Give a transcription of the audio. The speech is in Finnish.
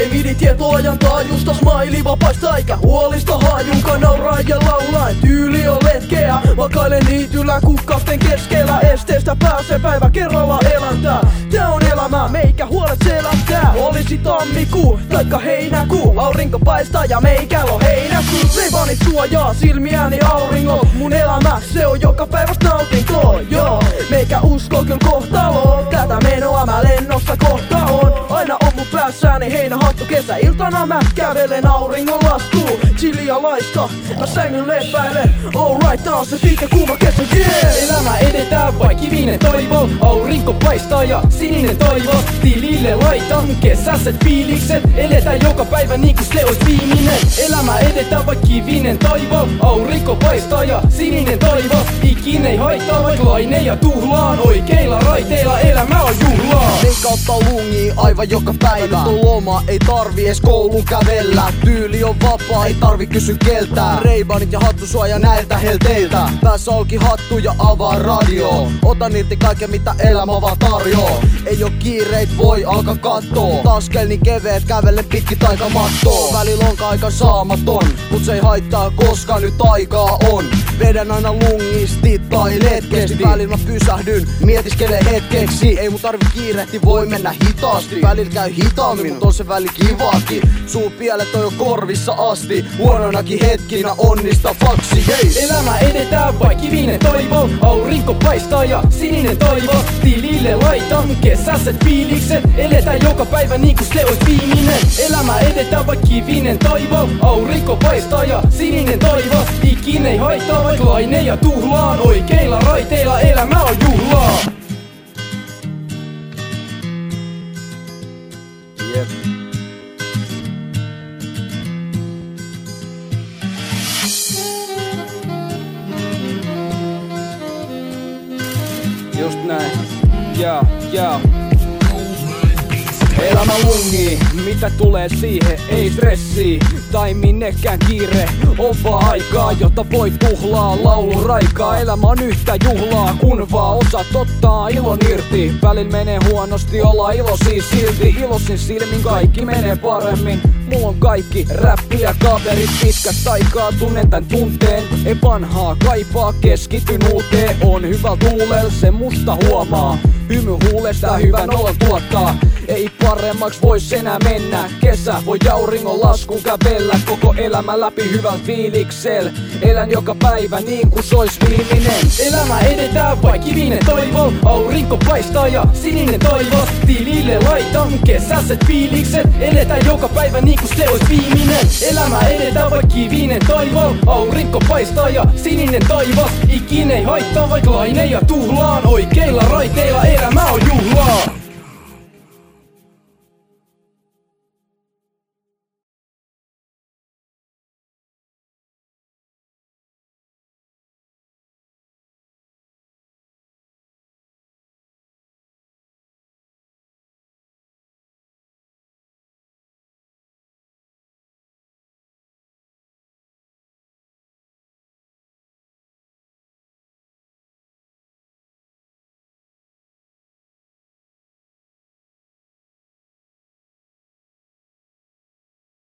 Ei miditietoajan taajusta, smiley vapaista eikä huolista haajunka nauraa ja laulaa. Tyyli on letkeä, makailen niityllä kukkausten keskellä. Esteestä pääsee päivä kerralla eläntää. Tää on elämää, meikä huolet selättää. Olisi tammikuu taikka heinäkuu, aurinko paistaa ja meikällä on heinäkuu. Ray-Banit suojaa silmiäni auringolta. Mun elämä se on joka päivästä nautintoa, joo. Meikä usko kyllä kohtaloon, tätä menoa mä lennossa kohta on. Aina on mun päässäni heinähattu, kesäiltana mä kävelen auringon laskuun. Chillia laista, mä sängyn lepäilen. Alright, tää on se pitkä kuuma kesä, yeah. Elämä edetään vai kivinen toivo, aurinko paistaa ja sininen toivo. Tilille laitan kesäiset fiilikset, eletään joka päivä niinku se ois viimeinen. Elämä edetään vai kivinen toivo, aurinko paistaa ja sininen toivo. Ikin ei haittaa vaik laineja tuhlaan, oikeilla raiteilla elämä on juhlaa. Meikä ottaa lungii aivan joka päivä. Nyt on loma, ei tarvi ees koulun kävellä. Tyyli on vapaa, ei tarvi kysy keltään. Ray-Banit ja hattusuoja näiltä helteiltä. Päässä olki hattu ja avaa radio. Otan irti kaiken mitä elämä vaan tarjoaa. Ei oo kiireit, voi alkaa kattoo. Taskel niin keveet, kävele pitki taikamattoo. Välillä on aikan saamaton, mut se ei haittaa koska nyt aikaa on. Vedän aina lungisti tai letkesti. Välillä mä pysähdyn, mietiskelen hetkeksi. Ei mun tarvi kiirehti, voi mennä hitaasti. Välillä käy hitaammin, mut on se väli kivaakin. Suu pielet on jo korvissa asti. Huonoinakin hetkinä onnista faksi, hei. Elämä edetään vai kivinen toivo, aurinko paistaa ja sininen toivo. Tilille laitan kesäiset fiilikset, eletään joka päivä niinku se ois viimeinen. Elämä edetään vai kivinen toivo, aurinko paistaa ja sininen toivo. Ikin ei haittaa vaik laineja tuhlaan, oikeilla raiteilla elämä on juhlaa. Jep. Just näin, yeah. Elämä lungii, mitä tulee siihen, ei stressi tai minnekään kiire. On vaan aikaa, jota voi tuhlaa, laulu raikaa. Elämä on yhtä juhlaa, kun vaan osaat ottaa ilon irti. Välillä menee huonosti, olla iloisia silti. Iloisin silmin kaikki menee paremmin. Mulla on kaikki, räppi ja kaverit pitkästä aikaa, tunnen tän tunteen. Ei vanhaa kaipaa, keskityn uuteen. On hyvä tuulel, se musta huomaa. Hymy huulesta hyvän olon tuottaa. Ei paremmaks vois enää mennä. Kesä voi auringon laskun kävellä. Koko elämä läpi hyvällä fiiliksel. Elän joka päivä niin kuin sois viimeinen. Elämä edetään vai kivinen toivo, aurinko paistaa ja sininen toivo. Tilille laitan kesäiset fiilikset, eletään joka päivä niin kuin se ois viimeinen. Elämä edetään vai kivinen toivo, aurinko paistaa ja sininen toivo. Ikin ei haittaa vaik laineja tuhlaan, oikeilla raiteilla elämä